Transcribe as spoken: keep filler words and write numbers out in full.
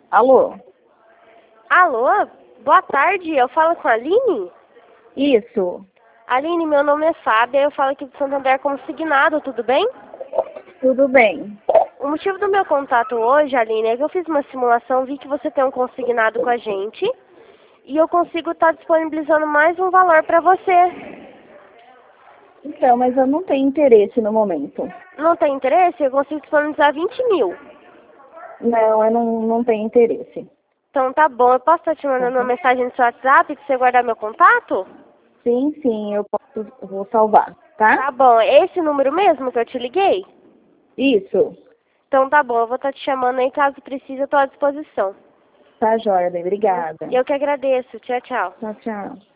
Alô? Alô? Boa tarde, eu falo com a Aline? Isso. Aline, meu nome é Fábia, eu falo aqui do Santander Consignado, tudo bem? Tudo bem. O motivo do meu contato hoje, Aline, é que eu fiz uma simulação, vi que você tem um consignado com a gente e eu consigo estar disponibilizando mais um valor para você. Então, mas eu não tenho interesse no momento. Não tem interesse? Eu consigo disponibilizar vinte mil. Não, eu não, não tenho interesse. Então tá bom, eu posso estar te mandando uma Uhum. mensagem no seu WhatsApp para você guardar meu contato? Sim, sim, eu posso, eu vou salvar, tá? Tá bom, é esse número mesmo que eu te liguei? Isso. Então tá bom, eu vou estar te chamando aí, caso precise, eu estou à disposição. Tá, joia, bem, obrigada. Eu que agradeço. Tchau, tchau. Tchau, tchau.